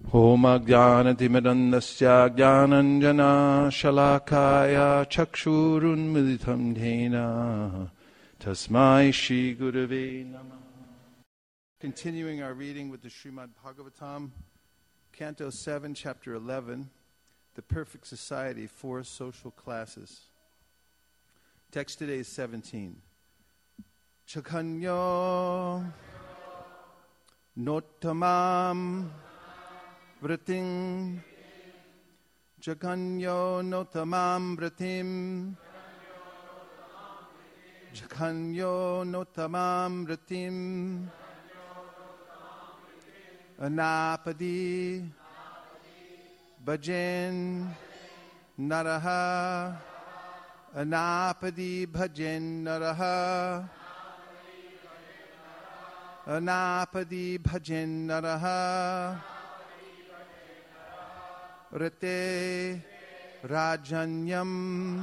Om Ajnanatimirandasya Jnananjana Shalakaya Chakshurunmilitam Dhena Tasmai Shri Gurave Namah. Continuing our reading with the Srimad Bhagavatam, Canto 7, Chapter 11, The Perfect Society, 4 Social Classes. Text today is 17. Chakanyo Notamam Vratim Jaganyo Notamam Vratim Jaganyo Notamam Vratim Anapadi Bhajan Naraha Anapadi Bhajan Naraha Anapadi Bhajan Naraha Rate Rajanyam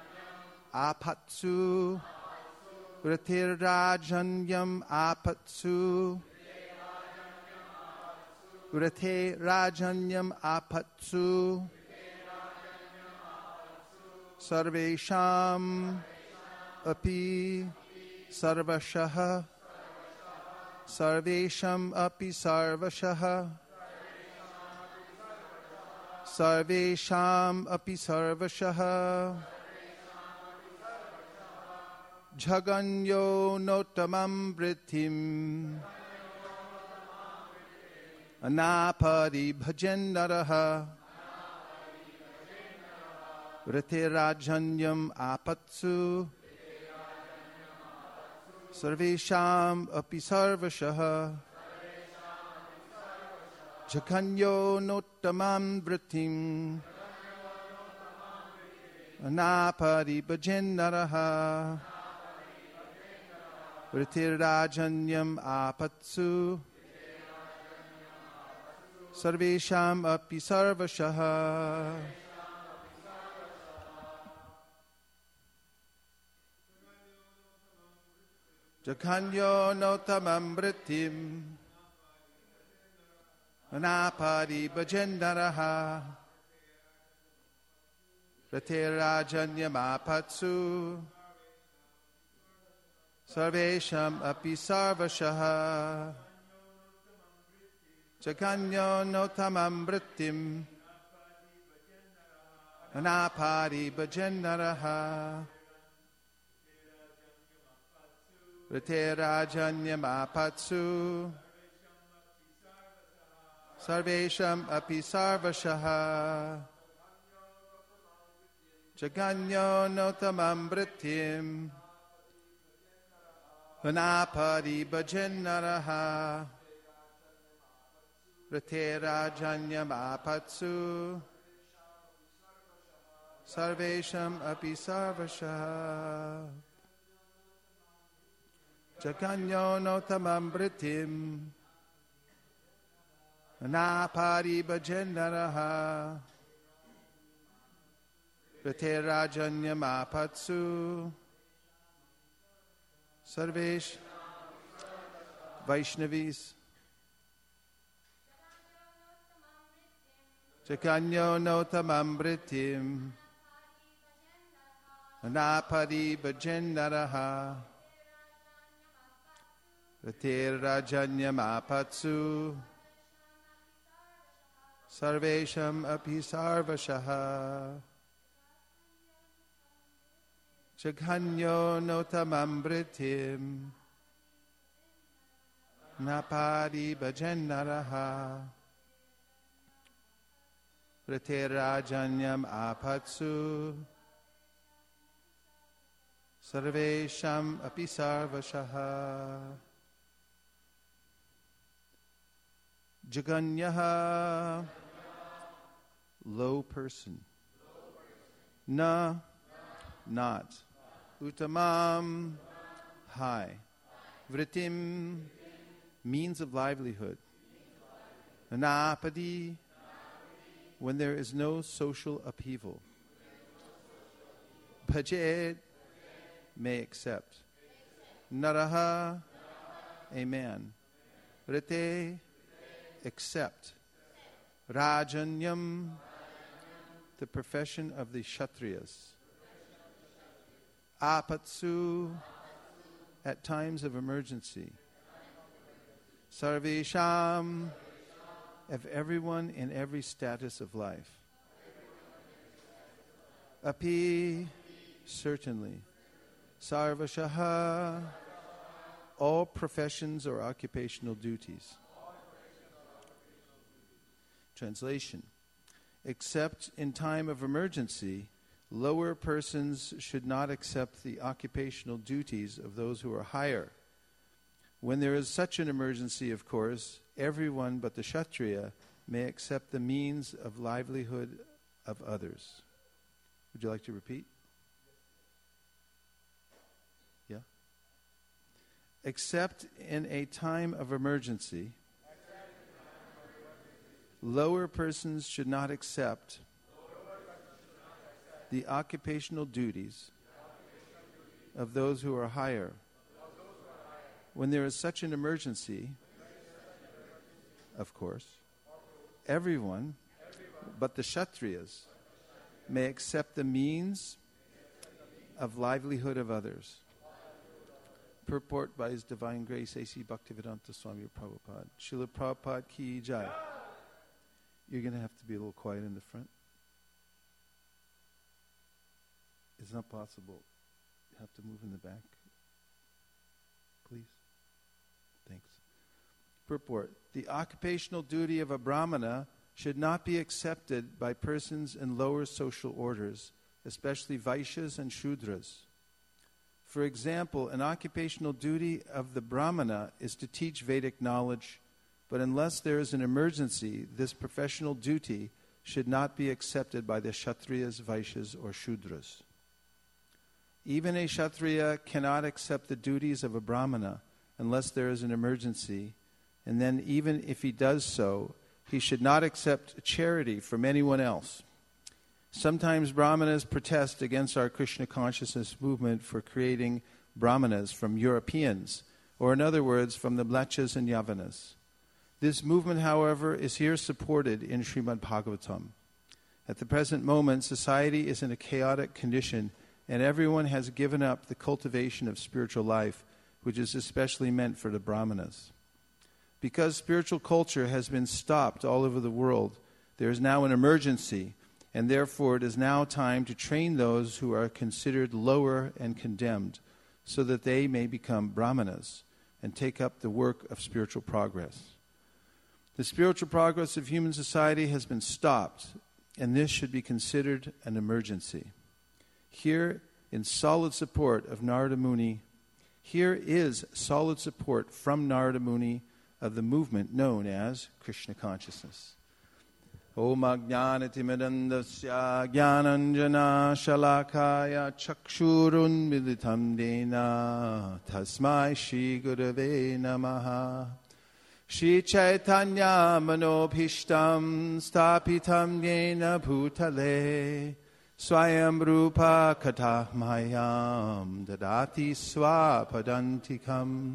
Apatsu Rate Rajanyam Apatsu Rate Rajanyam Apatsu Sarvesham Api Sarvashaha Sarvesham Api Sarvashaha Sarvesham Api Sarvashaha Jaganyo Notamam Vritim Anapadi Bhajan Naraha Rate Rajanyam Apatsu Sarvesham Api Sarvashaha Jaganyo Notamam Vritim Anapadi Bhajan Naraha Rate Rajanyam Apatsu Sarvesham Api Sarvashaha Jaganyo Notamam Vritim Anapadi Bhajan Naraha Rate Rajanyam Apatsu Sarvesham Api Sarvashaha Jaganyo Notamam Vritim Anapadi Bhajan Naraha Rate Rajanyam Apatsu Sarvesham Api Sarvashaha Jaganyo Notamam Vritim Anapadi Bhajan Naraha Rate Rajanyam Apatsu Sarvesham Api Sarvashaha Jaganyo Notamam Vritim Anapadi Bhajan Naraha Rate Rajanyam Apatsu Sarvesh Vaishnavis Jaganyo Notamam Vritim Anapadi Bhajan Naraha Rate Rajanyam Apatsu Sarvesham Api Sarvashaha Jaganyo Notamam Vritim Napadi Bhajan Naraha Rate Rajanyam Apatsu Sarvesham Api Sarvashaha Jaganyaha low person. Na not. Uttamam high. Vritim means of livelihood. Anapadi when there is no social upheaval. Bhajet may accept. Naraha a man. Rite accept. Rajanyam, the profession of the Kshatriyas. Apatsu, at times of emergency. Sarvesham, of everyone in every status of life. Api, certainly. Sarvashaha, all professions or occupational duties. Translation. Except in time of emergency, lower persons should not accept the occupational duties of those who are higher. When there is such an emergency, of course, everyone but the Kshatriya may accept the means of livelihood of others. Would you like to repeat? Yeah? Except in a time of emergency, lower persons should not accept the occupational duties of those who are higher. When there is such an emergency, of course, everyone but the Kshatriyas may accept the means of livelihood of others. Purport by His Divine Grace A.C. Bhaktivedanta Swami Prabhupada. Srila Prabhupada Ki Jai. You're going to have to be a little quiet in the front. It's not possible. You have to move in the back. Please. Thanks. Purport. The occupational duty of a Brahmana should not be accepted by persons in lower social orders, especially Vaishyas and Shudras. For example, an occupational duty of the Brahmana is to teach Vedic knowledge, but unless there is an emergency, this professional duty should not be accepted by the Kshatriyas, Vaishyas, or Shudras. Even a Kshatriya cannot accept the duties of a Brahmana unless there is an emergency, and then even if he does so, he should not accept charity from anyone else. Sometimes Brahmanas protest against our Krishna consciousness movement for creating Brahmanas from Europeans, or in other words, from the Mlechas and Yavanas. This movement, however, is here supported in Srimad Bhagavatam. At the present moment, society is in a chaotic condition, and everyone has given up the cultivation of spiritual life, which is especially meant for the Brahmanas. Because spiritual culture has been stopped all over the world, there is now an emergency, and therefore it is now time to train those who are considered lower and condemned, so that they may become Brahmanas and take up the work of spiritual progress. The spiritual progress of human society has been stopped, and this should be considered an emergency. Here, in solid support of Narada Muni, here is solid support from Narada Muni of the movement known as Krishna consciousness. Om Ajnanatimidandasya Jnananjana Shalakaya Chakshurun Militam Dena Tasmai Shri Gurave Namaha Shri Chaitanya Manobhishtam Stapitam Yena Bhutale Swayam Rupa Katahmayam Dadati Swapadantikam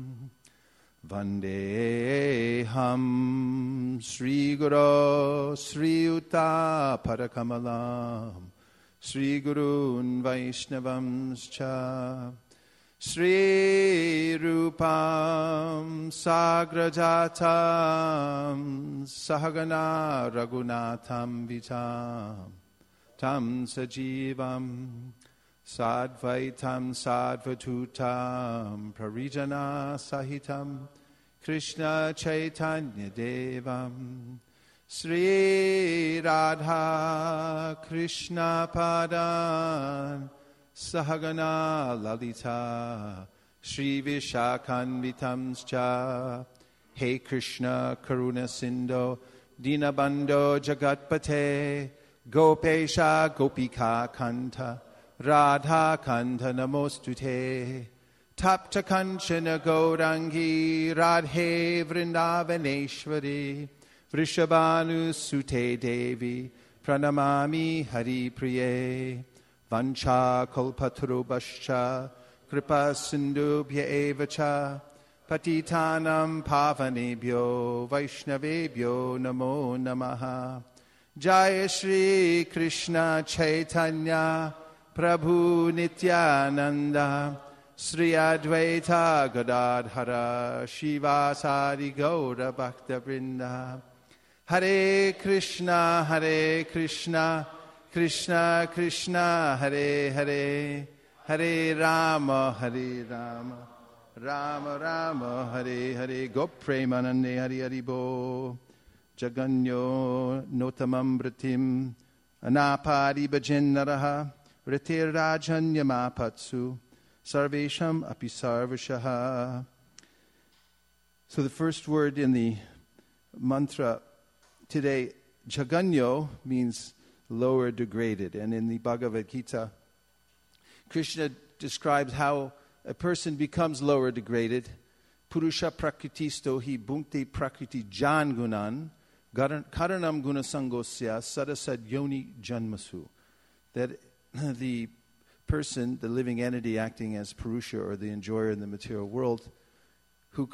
Vandeham Sri Guru Sri Yuta Parakamalam Sri Gurun Vaishnavamscha Sri Rupam Sagrajatam Sahagana Raghunatham Vitam Tam Sajivam Sadvaitam Sadvatutam Parijana Sahitam Krishna Chaitanya Devam Sri Radha Krishna Padan Sahagana Lalita Sri Vishakanvitamscha Hey Krishna Karuna Sindho Dinabandho Jagatpate Gopesha Gopika Kanta Radha Kanta Namostute Tapta Kanchana Gaurangi Radhe Vrindavaneshwari Vrishabhanu Sute Devi Pranamami Hari Priye Vancha Kalpatarubhascha Kripa Sindhubhya Evacha Patitanam pavanebhyo Vaishnavebhyo namo namaha. Jaya Shri Krishna Chaitanya Prabhu Nityananda Sri Advaita Gadadhara Shivasari Gaura Bhakta Vrinda. Hare Krishna Krishna Krishna Hare Hare Hare Rama Rama Rama Hare Hare Gopremanande Hari Hari Bo Jaganyo Notamam Vratim Anapadi Bhajinnaraha Vritir Rajanyamapatsu Sarvesham Api Sarvashaha. So the first word in the mantra today, Jaganyo, means lower degraded. And in the Bhagavad Gita, Krishna describes how a person becomes lower degraded. Purusha prakritisto hi bhunkte prakriti jan gunan karanam gunasangosya sadasad yoni janmasu. That the person, the living entity acting as Purusha or the enjoyer in the material world, who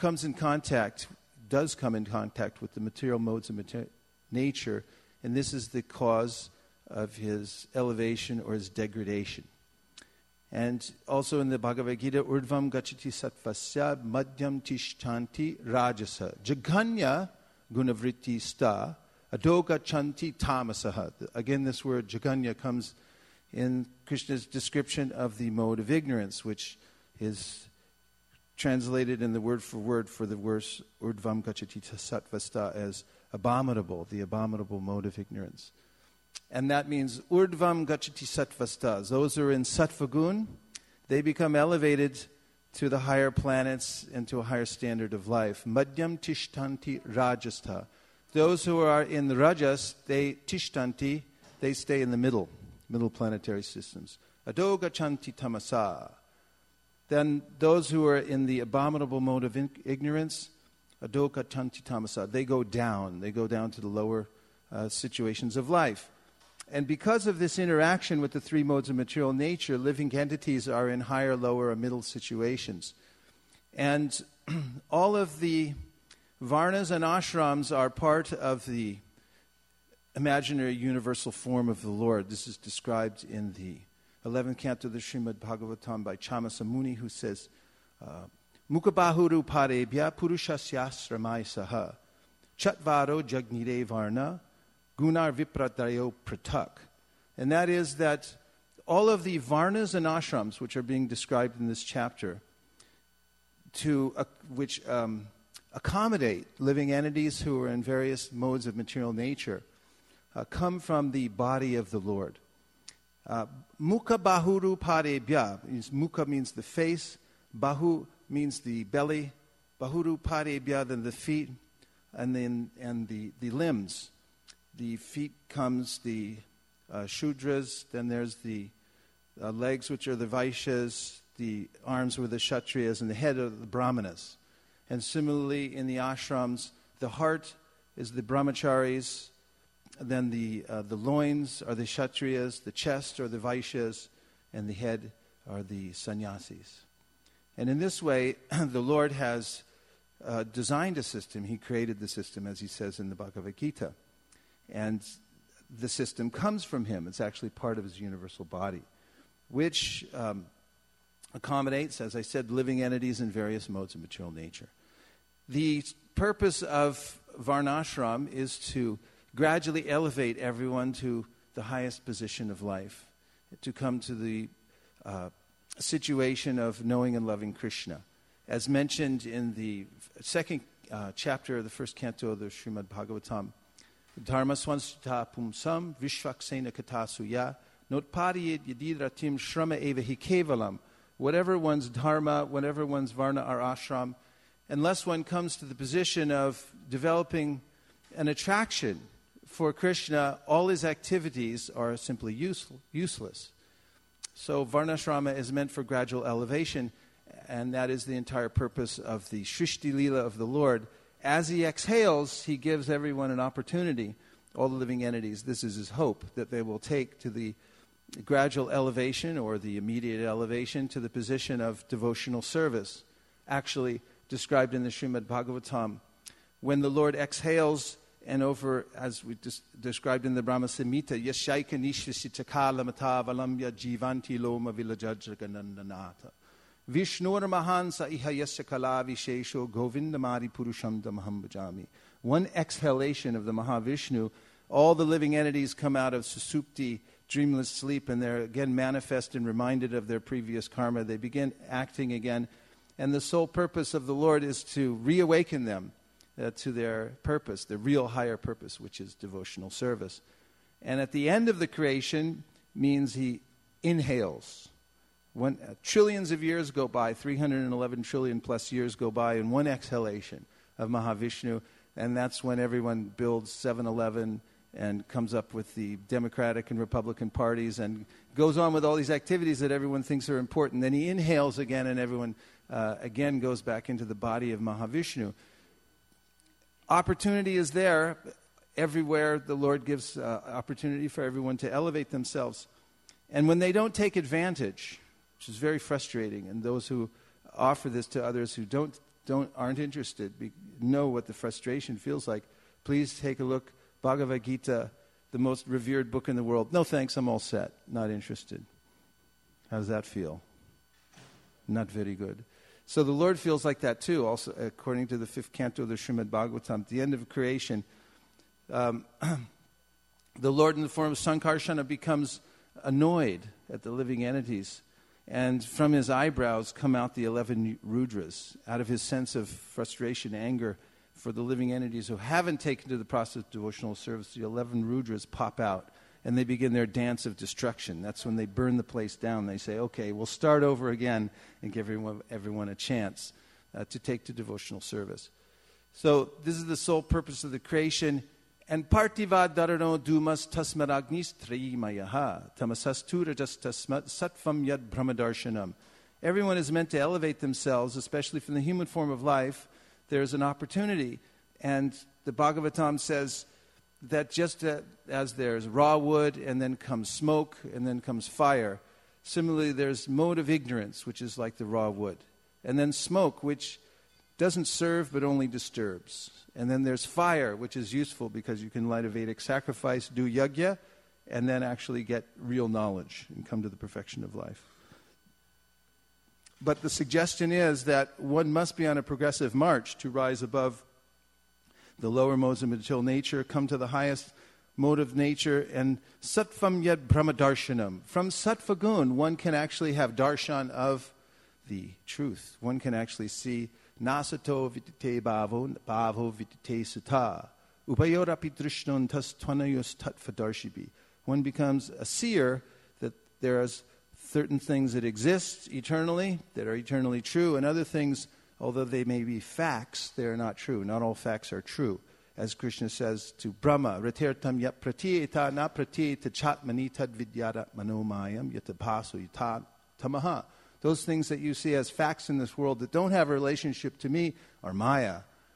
does come in contact with the material modes of nature, and this is the cause of his elevation or his degradation. And also in the Bhagavad Gita, Urdvam gachati sattvasya madhyam tishtanti rajasa jaganya gunavritti sta adoga chanti tamasaha. Again, this word jaganya comes in Krishna's description of the mode of ignorance, which is translated in the word for the verse Urdvam gachati sattvasta as abominable, the abominable mode of ignorance. And that means Urdvam gachati sattvasta. Those who are in sattvagun, they become elevated to the higher planets and to a higher standard of life. Madhyam tishtanti rajastha. Those who are in the rajas, they stay in the middle planetary systems. Ado gachanti tamasa. Then those who are in the abominable mode of ignorance, ado gachanti tamasa, they go down to the lower situations of life. And because of this interaction with the three modes of material nature, living entities are in higher, lower, or middle situations. And all of the varnas and ashrams are part of the imaginary universal form of the Lord. This is described in the 11th canto of the Srimad Bhagavatam by Chamasa Muni, who says, Mukabahuru parebhya purushasya saha chatvaro jagnire varna Gunar Vipradayo Pratak. And that is that all of the varnas and ashrams, which are being described in this chapter, which accommodate living entities who are in various modes of material nature, come from the body of the Lord. Mukha bahuru parebhya. Mukha means the face, bahu means the belly, bahuru parebhya, then the feet, and the limbs. The feet comes the Shudras, then there's the legs, which are the Vaishyas, the arms were the Kshatriyas, and the head are the Brahmanas. And similarly, in the ashrams, the heart is the Brahmacharis, then the loins are the Kshatriyas, the chest are the Vaishyas, and the head are the Sannyasis. And in this way, the Lord has designed a system. He created the system, as he says in the Bhagavad Gita. And the system comes from him. It's actually part of his universal body, which accommodates, as I said, living entities in various modes of material nature. The purpose of Varnashram is to gradually elevate everyone to the highest position of life, to come to the situation of knowing and loving Krishna. As mentioned in the second chapter of the first canto of the Srimad Bhagavatam, Dharma swansita pumsam vishvaksena katasuya notpadiyet yadidratim shrama eva hi kevalam. Whatever one's dharma, whatever one's varna or ashram, unless one comes to the position of developing an attraction for Krishna, all his activities are simply useless. So Varnashrama is meant for gradual elevation, and that is the entire purpose of the Shrishti Leela of the Lord. As he exhales, he gives everyone an opportunity, all the living entities. This is his hope, that they will take to the gradual elevation or the immediate elevation to the position of devotional service, actually described in the Srimad Bhagavatam. When the Lord exhales, and over, as we described in the Brahma Samhita, Yashaika Nishvasitakala Matavalamya Jivanti Loma Vilajajaganandanata. Vishnur Mahansa Ihayasya Kala Vishesho Govindamari Purusham Damaham Bhajami. One exhalation of the Mahavishnu, all the living entities come out of Susupti, dreamless sleep, and they're again manifest and reminded of their previous karma. They begin acting again. And the sole purpose of the Lord is to reawaken them to their purpose, their real higher purpose, which is devotional service. And at the end of the creation means he inhales. When trillions of years go by, 311 trillion plus years go by in one exhalation of Mahavishnu, and that's when everyone builds 7-Eleven and comes up with the Democratic and Republican parties and goes on with all these activities that everyone thinks are important. Then he inhales again, and everyone again goes back into the body of Mahavishnu. Opportunity is there. Everywhere the Lord gives opportunity for everyone to elevate themselves. And when they don't take advantage, which is very frustrating, and those who offer this to others who aren't interested know what the frustration feels like, please take a look. Bhagavad Gita, the most revered book in the world. No thanks, I'm all set. Not interested. How does that feel? Not very good. So the Lord feels like that too, also according to the 5th canto of the Srimad Bhagavatam. At the end of creation, the Lord in the form of Sankarsana becomes annoyed at the living entities. And from his eyebrows come out the 11 Rudras, out of his sense of frustration, anger for the living entities who haven't taken to the process of devotional service. The 11 Rudras pop out, and they begin their dance of destruction. That's when they burn the place down. They say, okay, we'll start over again and give everyone a chance to take to devotional service. So this is the sole purpose of the creation. And partiva dharano dumas tasmaragnis trimayaha tamasasturajas tasmat satvam yad brahmadarshanam. Everyone is meant to elevate themselves, especially from the human form of life. There's an opportunity. And the Bhagavatam says that just as there's raw wood, and then comes smoke, and then comes fire, similarly there's mode of ignorance, which is like the raw wood. And then smoke, which doesn't serve but only disturbs. And then there's fire, which is useful because you can light a Vedic sacrifice, do yajna, and then actually get real knowledge and come to the perfection of life. But the suggestion is that one must be on a progressive march to rise above the lower modes of material nature, come to the highest mode of nature, and sattvam yad brahmadarshanam. From sattva gun, one can actually have darshan of the truth. One can actually see nasato vidite bhavo, bhavo vidite sata. Upayorapi drishnon tas tvanayos tattvadarshibhi. One becomes a seer that there are certain things that exist eternally, that are eternally true, and other things, although they may be facts, they are not true. Not all facts are true. As Krishna says to Brahma, Ratirtam yat pratiyeta na pratiyeta chatmani tad vidyara manomayam yatapaso yata tamaha. Those things that you see as facts in this world that don't have a relationship to me are maya.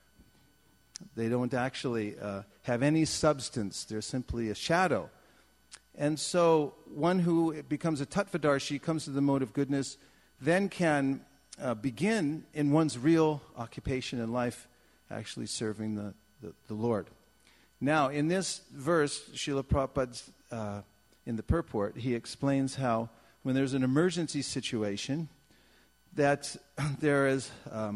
They don't actually have any substance. They're simply a shadow. And so one who becomes a tattvadarshi, comes to the mode of goodness, then can begin in one's real occupation in life, actually serving the Lord. Now, in this verse, Srila Prabhupada, in the purport, he explains how when there's an emergency situation, that there is a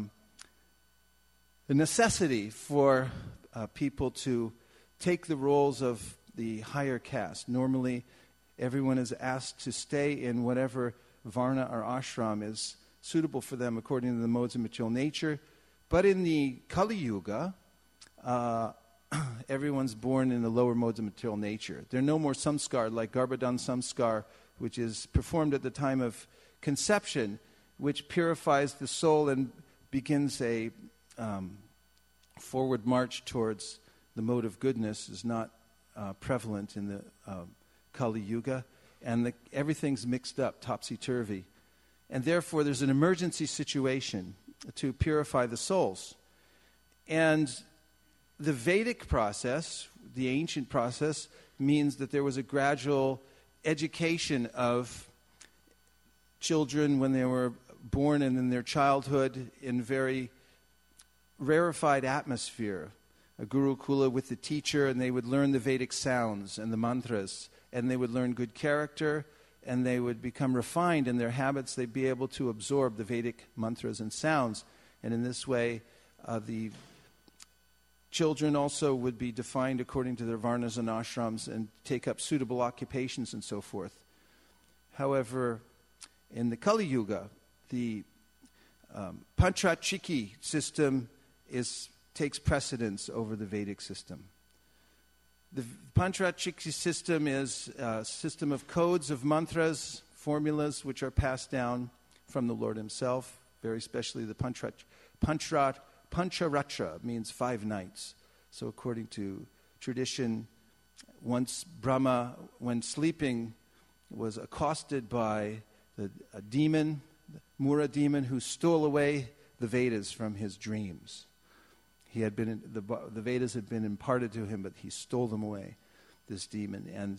necessity for people to take the roles of the higher caste. Normally, everyone is asked to stay in whatever varna or ashram is suitable for them according to the modes of material nature. But in the Kali Yuga, everyone's born in the lower modes of material nature. There are no more samskar like Garbhadan samskar, which is performed at the time of conception, which purifies the soul and begins a forward march towards the mode of goodness, is not prevalent in the Kali Yuga, and everything's mixed up, topsy-turvy. And therefore, there's an emergency situation to purify the souls. And the Vedic process, the ancient process, means that there was a gradual education of children when they were born and in their childhood in very rarefied atmosphere, a Gurukula with the teacher, and they would learn the Vedic sounds and the mantras, and they would learn good character, and they would become refined in their habits. They'd be able to absorb the Vedic mantras and sounds, and in this way, the children also would be defined according to their varnas and ashrams and take up suitable occupations and so forth. However, in the Kali Yuga, the Panchachiki system takes precedence over the Vedic system. The Panchachiki system is a system of codes of mantras, formulas, which are passed down from the Lord himself, very especially the Pancharatra means 5 nights. So according to tradition, once Brahma, when sleeping, was accosted by a demon, Mura demon, who stole away the Vedas from his dreams. He had been the Vedas had been imparted to him, but he stole them away, this demon. And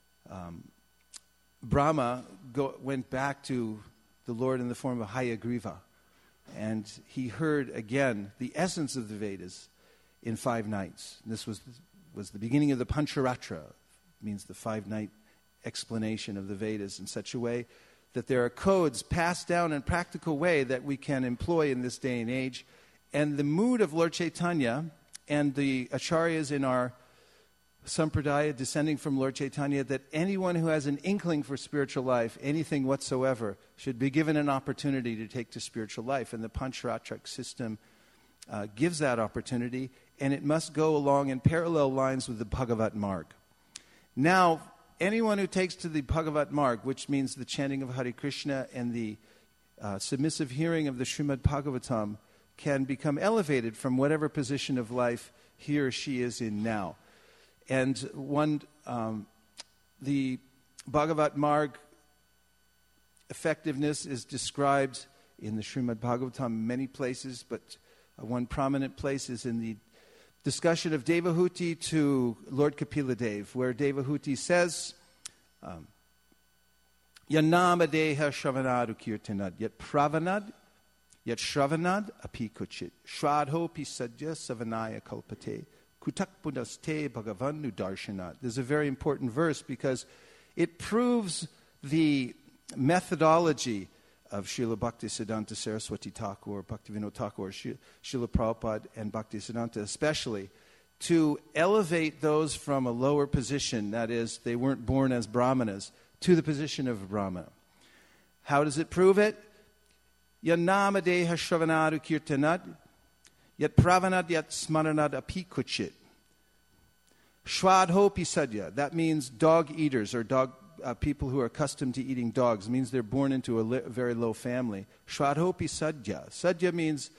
Brahma went back to the Lord in the form of Hayagriva, and he heard again the essence of the Vedas in 5 nights. This was the beginning of the Pancharatra, means the 5-night explanation of the Vedas in such a way that there are codes passed down in a practical way that we can employ in this day and age. And the mood of Lord Chaitanya and the acharyas in our sampradaya descending from Lord Chaitanya, that anyone who has an inkling for spiritual life, anything whatsoever, should be given an opportunity to take to spiritual life. And the Pancharatric system gives that opportunity, and it must go along in parallel lines with the Bhagavat Marg. Now, anyone who takes to the Bhagavat Marg, which means the chanting of Hare Krishna and the submissive hearing of the Srimad Bhagavatam, can become elevated from whatever position of life he or she is in now. And the Bhagavat Marg effectiveness is described in the Srimad Bhagavatam in many places, but one prominent place is in the discussion of Devahuti to Lord Kapila Dev, where Devahuti says, Yanama deha shravanad ukirtanad, yet pravanad, yet shravanad api kuchit, shradho pisadya savanaya kalpate, kutakpunaste bhagavan nudarshanat. There's a very important verse because it proves the methodology of Srila Bhaktisiddhanta Saraswati Thakur, Bhaktivinoda Thakur, Srila Prabhupada, and Bhaktisiddhanta especially, to elevate those from a lower position, that is, they weren't born as Brahmanas, to the position of a Brahmana. How does it prove it? Yanama deha shravanadu kirtanad, yet pravanad yet smaranad api kuchit. Shwadho pisadya, that means dog eaters or people who are accustomed to eating dogs. It means they're born into a very low family. Shradhopi sadhya. Sadhya means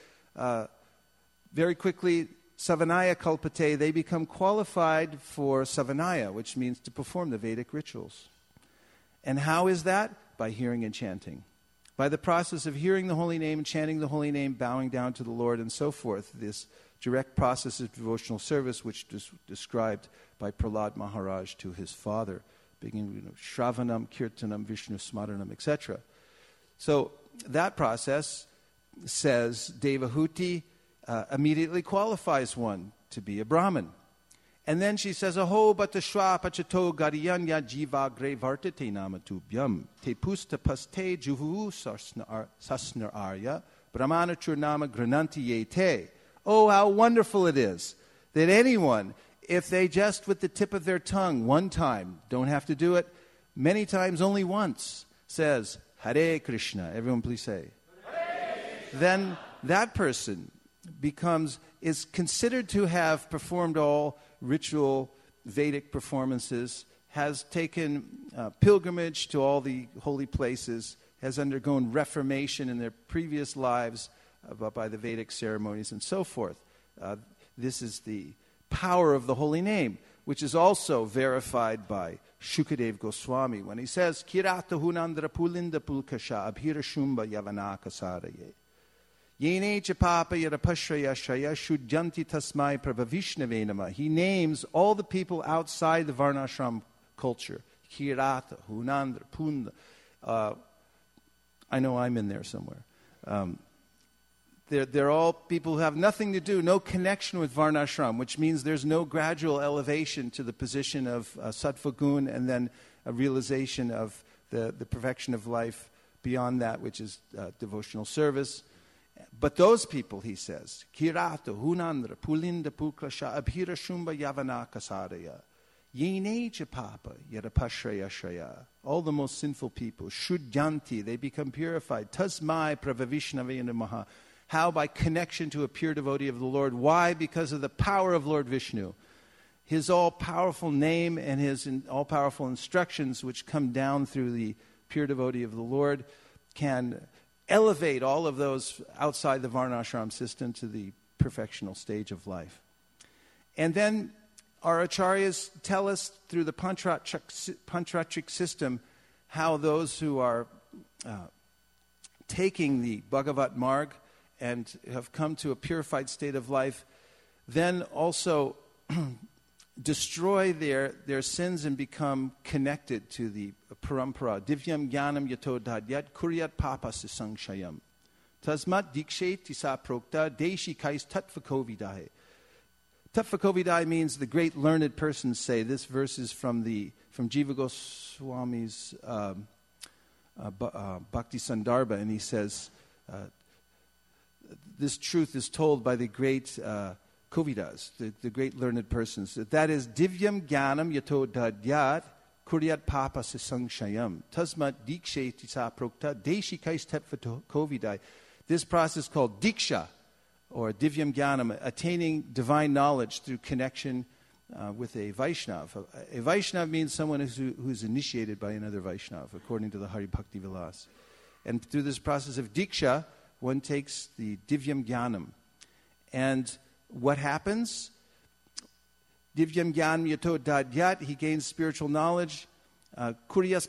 very quickly, savanaya kalpate, they become qualified for savanaya, which means to perform the Vedic rituals. And how is that? By hearing and chanting. By the process of hearing the holy name, chanting the holy name, bowing down to the Lord, and so forth. This direct process of devotional service, which is described by Prahlad Maharaj to his father, beginning Shravanam, Kirtanam, Vishnu Smaranam, etc. So that process, says Devahuti, immediately qualifies one to be a Brahmin. And then she says, Aho batashwa pachato gariyanya jiva gre vartate namatubhyam te pusta paste juhu sasnar arya brahmana churnama grananti yete. Oh, how wonderful it is that anyone, if they just with the tip of their tongue one time, don't have to do it many times, only once, says, Hare Krishna, everyone please say, Hare. Then that person is considered to have performed all ritual Vedic performances, has taken pilgrimage to all the holy places, has undergone reformation in their previous lives by the Vedic ceremonies and so forth. This is the power of the holy name, which is also verified by Shukadev Goswami when he says, Kirata hunandra pulinda pulkasha abhira shumba yavanaka saraye. Yene chapapa yarapashraya shraya shudyanti tasmai prabhavishnave nama. He names all the people outside the Varnashram culture. Kirata, Hunandra, Punda. I know I'm in there somewhere. They're all people who have nothing to do, no connection with Varnashram, which means there's no gradual elevation to the position of Sattva Gun and then a realization of the perfection of life beyond that, which is devotional service. But those people, he says, Kirata, Hunandra, Pulinda, Puklasha, Abhira Shumba, Yavanaka Saraya, Yeneja Papa, Yarapashraya Shraya, all the most sinful people, Shuddhanti, they become purified. Tasmai Pravavishnavena Maha. How? By connection to a pure devotee of the Lord. Why? Because of the power of Lord Vishnu. His all-powerful name and his all-powerful instructions, which come down through the pure devotee of the Lord, can elevate all of those outside the Varnashram system to the perfectional stage of life. And then our acharyas tell us through the Pantratric system how those who are taking the Bhagavat Marg and have come to a purified state of life, then also destroy their sins and become connected to the parampara. Divyam jnanam yato dadyat kuryat papa sangshayam. Tasmat dikshe tisa prokta deshi kais tattvakovidahe. Tattvakovidahe means the great learned persons say. This verse is from Jiva Goswami's Bhakti Sandarbha, and he says, this truth is told by the great Kovidas, the great learned persons. That is, Divyam Jnanam Yato Dadyat Kuryat Papa Sangshayam Tasmat Dikshe Tisa Prokta Deshikais Tattva Kovidai. This process called Diksha, or Divyam Jnanam, attaining divine knowledge through connection with a Vaishnav. A Vaishnav means someone who's initiated by another Vaishnav, according to the Hari Bhakti Vilas. And through this process of Diksha, one takes the Divyam Jnanam. And what happens? Divyam Jnanam Yato Dadyat, he gains spiritual knowledge. Divyam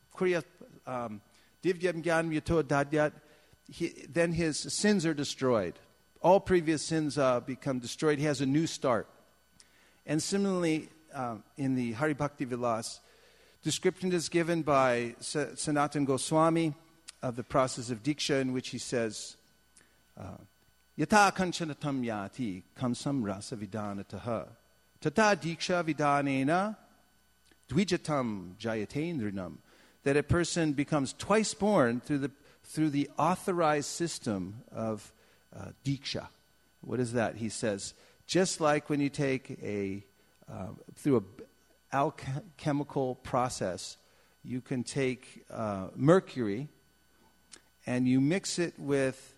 Jnanam Yato Dadyat, then his sins are destroyed. All previous sins become destroyed. He has a new start. And similarly, in the Hari Bhakti Vilas, description is given by Sanatana Goswami of the process of Diksha, in which he says, Yata kanchanatam yati kamsam rasa vidanataha tata diksha vidanena dvijatam jayatendrinam. That a person becomes twice born through the authorized system of diksha. What is that? He says, just like when you take through an alchemical process, you can take mercury and you mix it with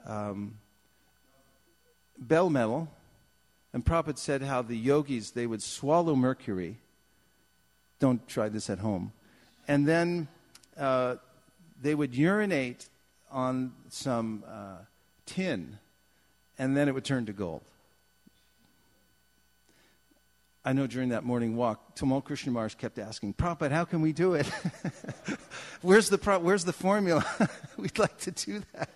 bell metal. And Prabhupada said how the yogis, they would swallow mercury. Don't try this at home. And then they would urinate on some tin, and then it would turn to gold. I know during that morning walk, Tamal Krishna Maharaj kept asking, Prabhupada, how can we do it? Where's the formula? We'd like to do that.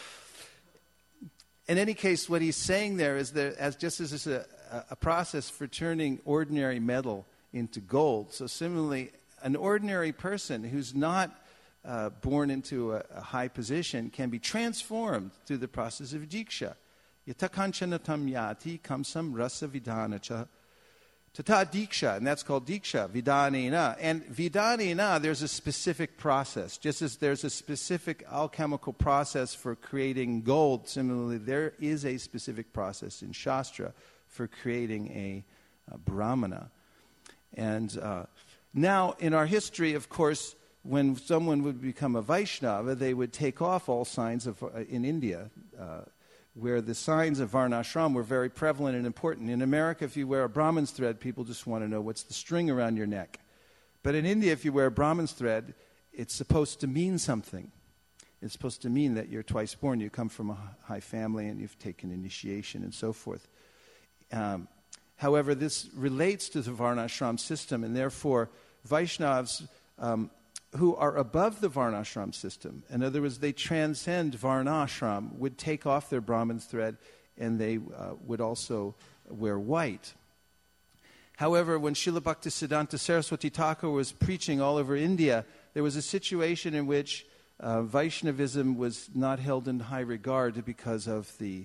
In any case, what he's saying there is that just as a process for turning ordinary metal into gold, so similarly, an ordinary person who's not born into a high position can be transformed through the process of diksha. Yatakanchanatam yati kamsam rasa vidanacha tata diksha, and that's called diksha, vidanena. And vidanena, there's a specific process. Just as there's a specific alchemical process for creating gold, similarly, there is a specific process in Shastra for creating a brahmana. And now, in our history, of course, when someone would become a Vaishnava, they would take off all signs of, in India, where the signs of Varnashram were very prevalent and important. In America, if you wear a Brahmin's thread, people just want to know what's the string around your neck. But in India, if you wear a Brahmin's thread, it's supposed to mean something. It's supposed to mean that you're twice born, you come from a high family, and you've taken initiation and so forth. However, this relates to the Varnashram system, and therefore Vaishnavas who are above the Varnashram system, in other words, they transcend Varnashram, would take off their Brahmin's thread, and they would also wear white. However, when Srila Bhaktisiddhanta Saraswati Thakur was preaching all over India, there was a situation in which Vaishnavism was not held in high regard because of the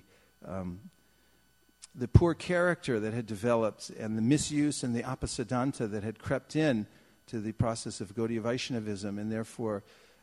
poor character that had developed and the misuse and the apasiddhanta that had crept in to the process of Gaudiya Vaishnavism, and therefore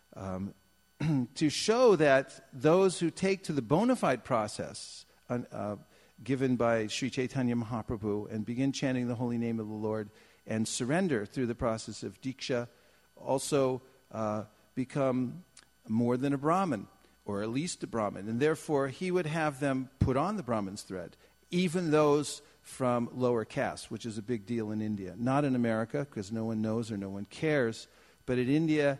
to show that those who take to the bona fide process given by Sri Chaitanya Mahaprabhu and begin chanting the holy name of the Lord and surrender through the process of Diksha also become more than a Brahmin, or at least a Brahmin. And therefore, he would have them put on the Brahmin's thread, even those from lower caste, which is a big deal in India. Not in America, because no one knows or no one cares, but in India,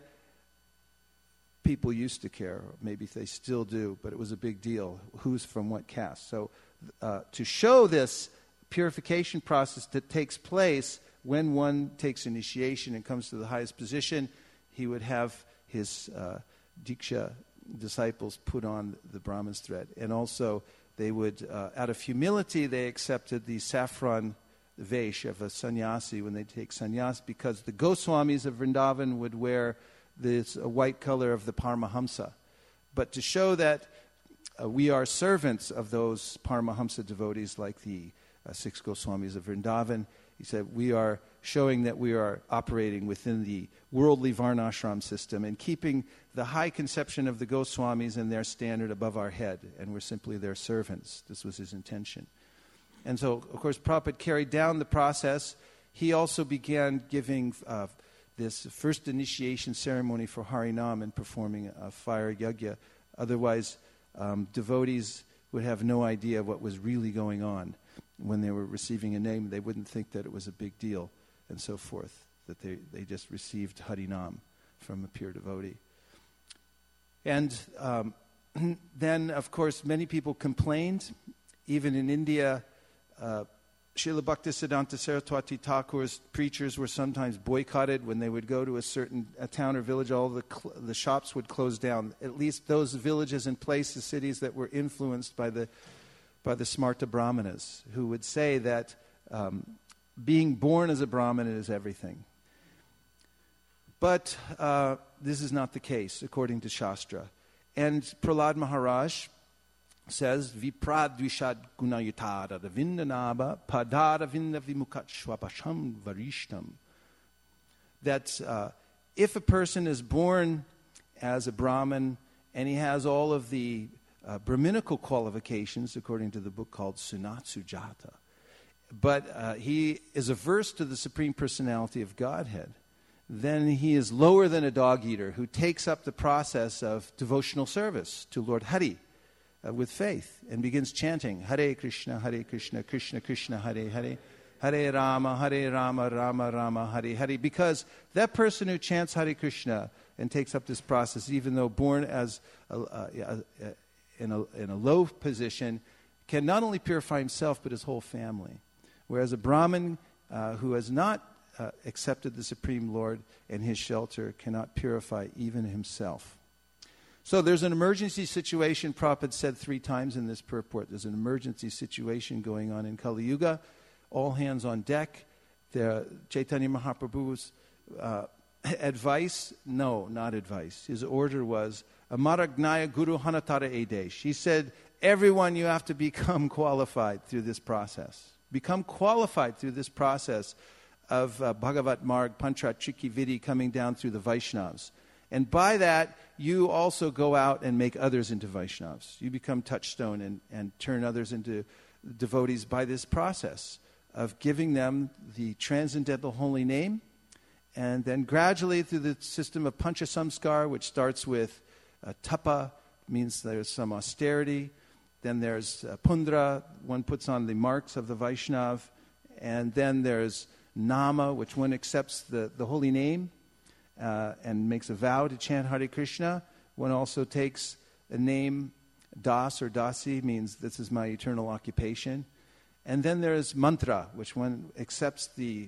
people used to care, or maybe they still do, but it was a big deal, who's from what caste. So to show this purification process that takes place when one takes initiation and comes to the highest position, he would have his Diksha disciples put on the Brahmin's thread. And also, they would, out of humility, they accepted the saffron vesh of a sannyasi when they take sannyas, because the Goswamis of Vrindavan would wear this white color of the Paramahamsa. But to show that we are servants of those Paramahamsa devotees like the 6 Goswamis of Vrindavan, he said we are showing that we are operating within the worldly Varnashram system and keeping the high conception of the Goswamis and their standard above our head, and we're simply their servants. This was his intention. And so, of course, Prabhupada carried down the process. He also began giving this first initiation ceremony for Harinam and performing a fire yajna. Otherwise, devotees would have no idea what was really going on. When they were receiving a name, they wouldn't think that it was a big deal, and so forth, that they just received Harinam from a pure devotee. And then, of course, many people complained. Even in India, Srila Bhaktisiddhanta Saraswati Thakur's preachers were sometimes boycotted. When they would go to a town or village, all the shops would close down. At least those villages and places, cities that were influenced by the Smarta Brahmanas, who would say that being born as a Brahmin is everything. But this is not the case, according to Shastra. And Prahlad Maharaj says, Vipradvishad gunayutara vindanaba padara vinda vimukat swapasham varishtam. That if a person is born as a Brahmin and he has all of the Brahminical qualifications, according to the book called Sunat Sujata, but he is averse to the Supreme Personality of Godhead, then he is lower than a dog-eater who takes up the process of devotional service to Lord Hari with faith and begins chanting Hare Krishna, Krishna Krishna, Hare Hare, Hare Rama, Rama Rama, Hare Hare. Because that person who chants Hare Krishna and takes up this process, even though born as in a low position, can not only purify himself but his whole family. Whereas a Brahmin who has not accepted the Supreme Lord and his shelter cannot purify even himself. So there's an emergency situation, Prabhupada said 3 times in this purport. There's an emergency situation going on in Kali Yuga. All hands on deck. The Chaitanya Mahaprabhu's advice, no, not advice. His order was, Amaragnaya Guru Hanatara Edesh. He said, everyone, you have to become qualified through this process. Become qualified through this process of Bhagavat Marg, Panchat Chiki Vidhi coming down through the Vaishnavas. And by that, you also go out and make others into Vaishnavas. You become touchstone and turn others into devotees by this process of giving them the transcendental holy name. And then gradually through the system of Pancha Samskar, which starts with tapa, means there's some austerity. Then there's pundra, one puts on the marks of the Vaishnav. And then there's nama, which one accepts the holy name and makes a vow to chant Hare Krishna. One also takes a name, das or dasi, means this is my eternal occupation. And then there's mantra, which one accepts the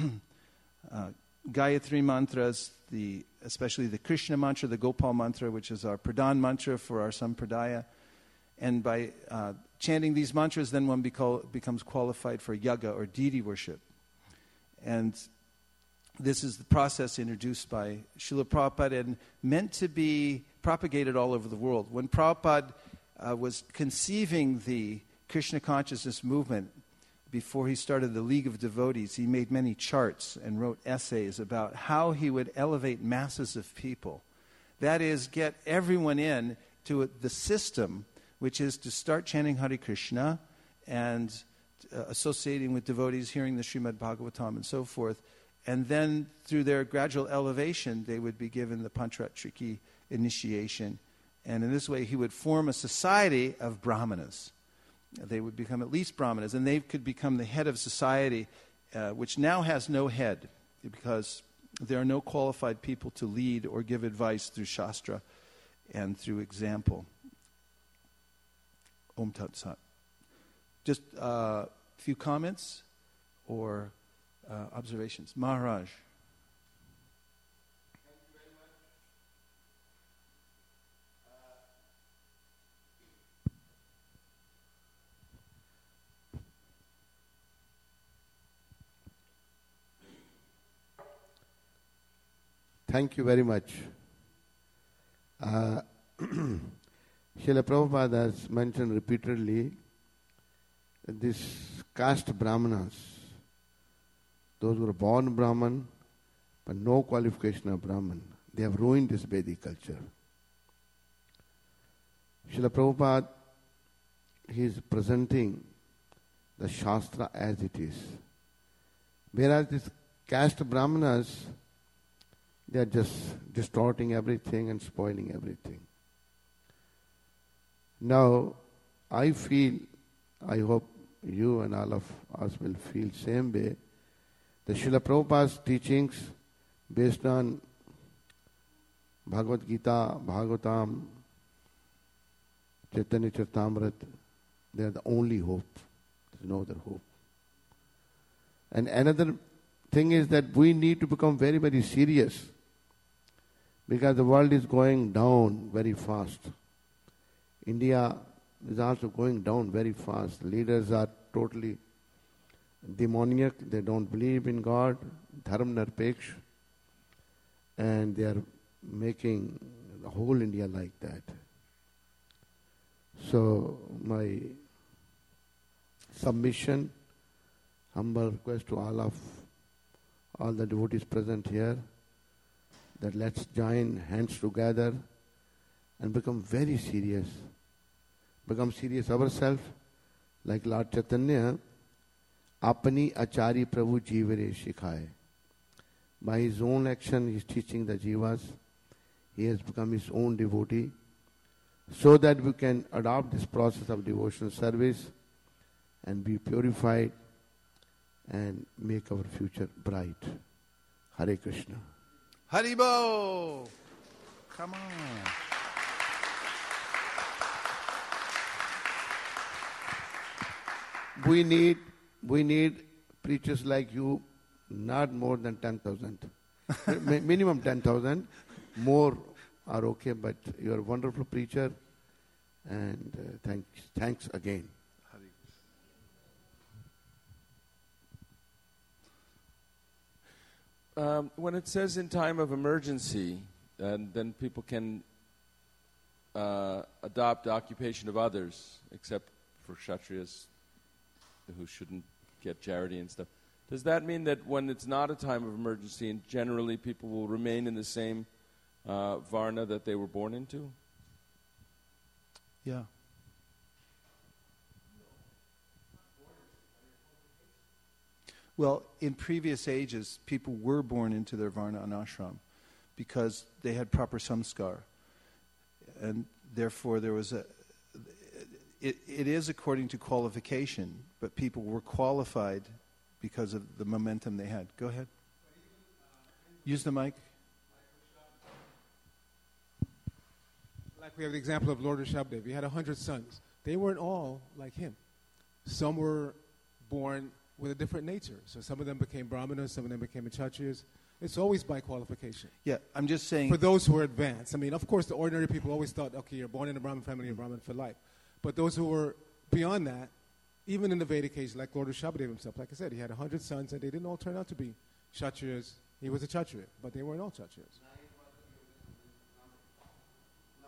Gayatri mantras, especially the Krishna mantra, the Gopal mantra, which is our Pradhan mantra for our Sampradaya. And by chanting these mantras, then one becomes qualified for yaga or deity worship. And this is the process introduced by Srila Prabhupada and meant to be propagated all over the world. When Prabhupada was conceiving the Krishna consciousness movement, before he started the League of Devotees, he made many charts and wrote essays about how he would elevate masses of people. That is, get everyone in to the system, which is to start chanting Hare Krishna and associating with devotees, hearing the Srimad Bhagavatam and so forth. And then through their gradual elevation, they would be given the Pancharatriki initiation. And in this way, he would form a society of Brahmanas. They would become at least Brahmanas, and they could become the head of society, which now has no head, because there are no qualified people to lead or give advice through Shastra and through example. Om Tat Sat. Just a few comments or observations. Maharaj. Thank you very much. Srila Prabhupada has mentioned repeatedly this caste Brahmanas, those who are born Brahman but no qualification of Brahman, they have ruined this Vedic culture. Srila Prabhupada, he is presenting the Shastra as it is. Whereas these caste Brahmanas, they are just distorting everything and spoiling everything. Now, I feel, I hope you and all of us will feel same way, the Srila Prabhupada's teachings based on Bhagavad Gita, Bhagavatam, Chaitanya Charitamrita, they are the only hope. There is no other hope. And another thing is that we need to become very, very serious, because the world is going down very fast. India is also going down very fast. Leaders are totally demoniac. They don't believe in God, dharma nirpeksh, and they are making the whole India like that. So my submission, humble request to all the devotees present here, that let's join hands together and become very serious. Become serious ourselves, like Lord Chaitanya, apani achari prabhu jivare shikhaye. By his own action, he is teaching the jivas. He has become his own devotee, so that we can adopt this process of devotional service and be purified and make our future bright. Hare Krishna. Haribo! Come on. We need preachers like you, not more than 10,000. Minimum 10,000. More are okay, but you are a wonderful preacher, and thanks again. When it says in time of emergency, then people can adopt the occupation of others, except for Kshatriyas who shouldn't get charity and stuff. Does that mean that when it's not a time of emergency, and generally people will remain in the same varna that they were born into? Yeah. Well, in previous ages, people were born into their varna and ashram because they had proper samskar. And therefore there was it is according to qualification, but people were qualified because of the momentum they had. Go ahead. Use the mic. Like we have the example of Lord Rishabdev. He had 100 sons. They weren't all like him. Some were born with a different nature. So some of them became Brahmanas, some of them became Kshatriyas. It's always by qualification. Yeah, I'm just saying. For those who are advanced. I mean, of course, the ordinary people always thought, okay, you're born in a Brahmin family, you're Brahmin for life. But those who were beyond that, even in the Vedic age, like Lord Rishabdev himself, like I said, he had 100 sons, and they didn't all turn out to be Kshatriyas. He was a Kshatriya, but they weren't all Kshatriyas.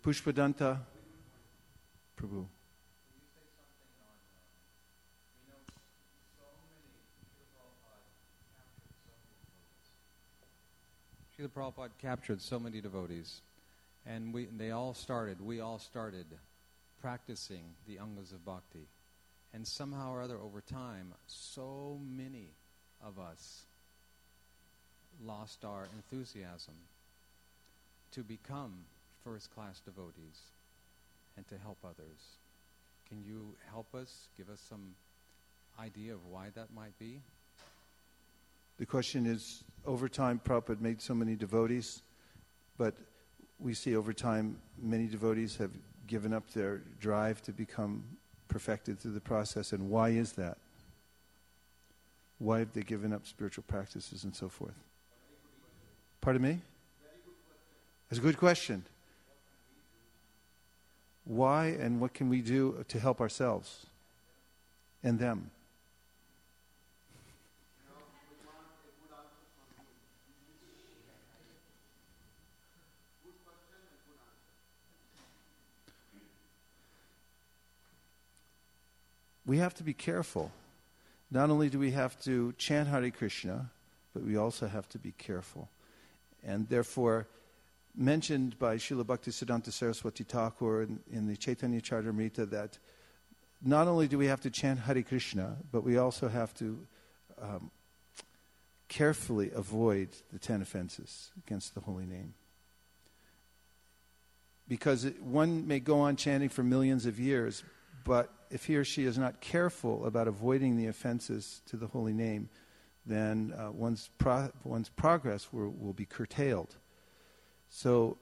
Pushpadanta Prabhu. Srila Prabhupada captured so many devotees, and we all started practicing the Angas of Bhakti. And somehow or other, over time, so many of us lost our enthusiasm to become first-class devotees and to help others. Can you help us, give us some idea of why that might be? The question is, over time, Prabhupada made so many devotees, but we see over time many devotees have given up their drive to become perfected through the process. And why is that? Why have they given up spiritual practices and so forth? Pardon me? That's a good question. Why and what can we do to help ourselves and them? We have to be careful. Not only do we have to chant Hare Krishna, but we also have to be careful. And therefore, mentioned by Srila Bhaktisiddhanta Saraswati Thakur in the Chaitanya Charitamrita that not only do we have to chant Hare Krishna, but we also have to carefully avoid the 10 offenses against the holy name. Because one may go on chanting for millions of years, but if he or she is not careful about avoiding the offenses to the holy name, then one's progress will be curtailed. So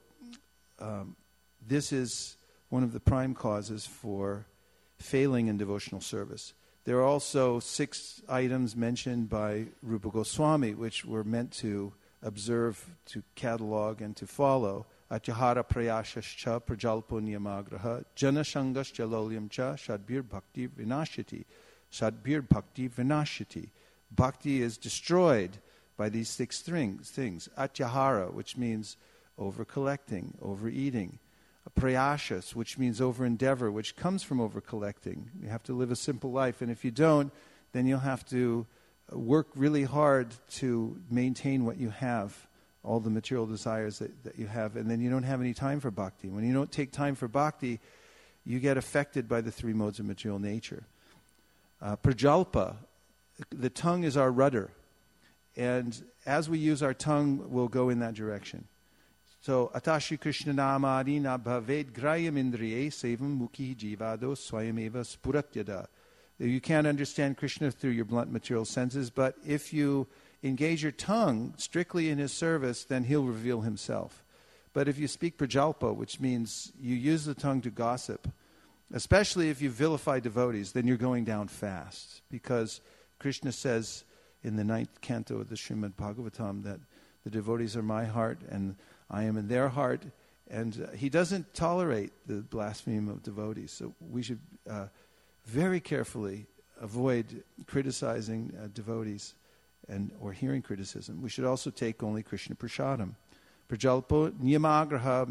this is one of the prime causes for failing in devotional service. There are also 6 items mentioned by Rupa Goswami which were meant to observe, to catalog, and to follow. Atyahara prayashascha prajalpo niyamagraha janashangascha lolyamcha shadbir bhakti vinashati. Shadbir bhakti vinashati. Bhakti is destroyed by these 6 things. Atyahara, which means over-collecting, overeating. Prayashas, which means over-endeavor, which comes from over-collecting. You have to live a simple life, and if you don't, then you'll have to work really hard to maintain what you have, all the material desires that you have, and then you don't have any time for bhakti. When you don't take time for bhakti, you get affected by the 3 modes of material nature. Prajalpa, the tongue is our rudder, and as we use our tongue, we'll go in that direction. So, Atashi Krishna Namadi na bhaved grayam indriye sevam mukhi jivado swayameva spuratyada. You can't understand Krishna through your blunt material senses, but if you engage your tongue strictly in his service, then he'll reveal himself. But if you speak prajalpa, which means you use the tongue to gossip, especially if you vilify devotees, then you're going down fast. Because Krishna says in the 9th canto of the Srimad Bhagavatam that the devotees are my heart and I am in their heart. And he doesn't tolerate the blasphemy of devotees. So we should very carefully avoid criticizing devotees or hearing criticism. We should also take only Krishna Prasadam. Prajalpo Niyamagraha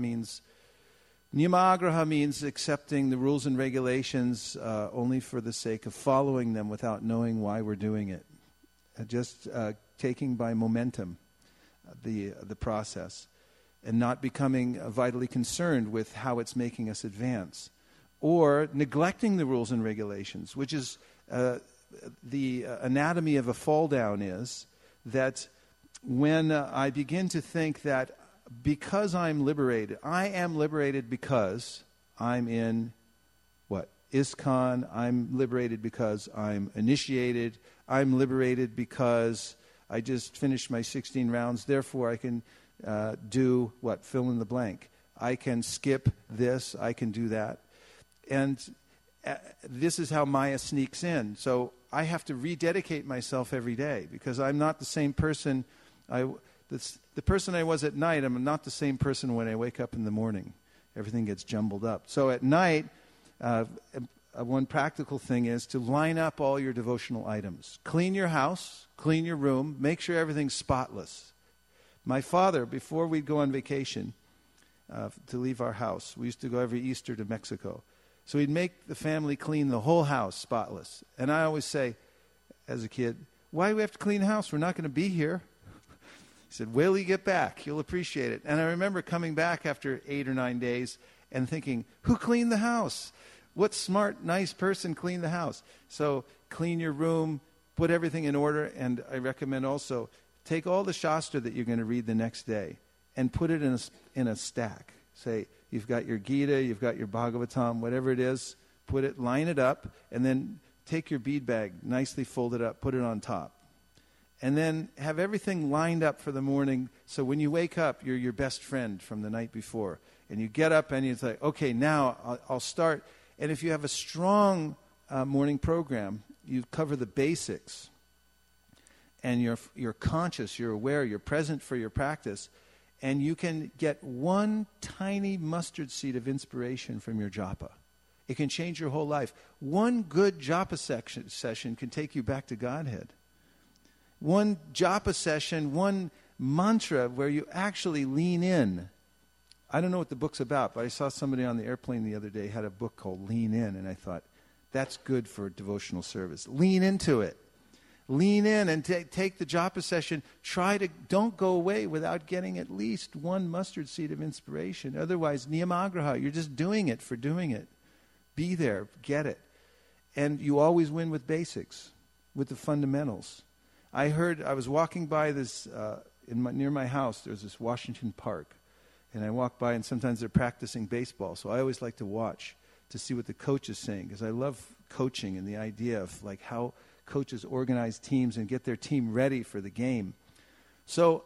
means accepting the rules and regulations only for the sake of following them without knowing why we're doing it. Just taking by momentum the process and not becoming vitally concerned with how it's making us advance. Or neglecting the rules and regulations, which is the anatomy of a fall down is that when I begin to think that because I'm liberated, I am liberated because I'm in what? ISKCON, I'm liberated because I'm initiated, I'm liberated because I just finished my 16 rounds, therefore I can do what? Fill in the blank. I can skip this, I can do that. And this is how Maya sneaks in. So I have to rededicate myself every day because I'm not the same person. The person I was at night, I'm not the same person when I wake up in the morning. Everything gets jumbled up. So at night, one practical thing is to line up all your devotional items. Clean your house, clean your room, make sure everything's spotless. My father, before we'd go on vacation, to leave our house. We used to go every Easter to Mexico. So he'd make the family clean the whole house spotless. And I always say, as a kid, why do we have to clean the house? We're not going to be here. He said, wait till you get back. You'll appreciate it. And I remember coming back after 8 or 9 days and thinking, who cleaned the house? What smart, nice person cleaned the house? So clean your room, put everything in order, and I recommend also take all the Shastra that you're going to read the next day and put it in a stack. Say, you've got your Gita, you've got your Bhagavatam, whatever it is, put it, line it up, and then take your bead bag, nicely fold it up, put it on top. And then have everything lined up for the morning, so when you wake up, you're your best friend from the night before. And you get up and you say, okay, now I'll start. And if you have a strong morning program, you cover the basics. And you're conscious, you're aware, you're present for your practice. And you can get one tiny mustard seed of inspiration from your japa. It can change your whole life. One good japa session can take you back to Godhead. One japa session, one mantra where you actually lean in. I don't know what the book's about, but I saw somebody on the airplane the other day had a book called Lean In, and I thought, that's good for devotional service. Lean into it. Lean in and take the japa session. Don't go away without getting at least one mustard seed of inspiration. Otherwise, niyamagraha, you're just doing it for doing it. Be there, get it. And you always win with basics, with the fundamentals. I was walking by this, near my house, there's this Washington Park. And I walk by and sometimes they're practicing baseball. So I always like to watch to see what the coach is saying, because I love coaching and the idea of like how coaches organize teams and get their team ready for the game. So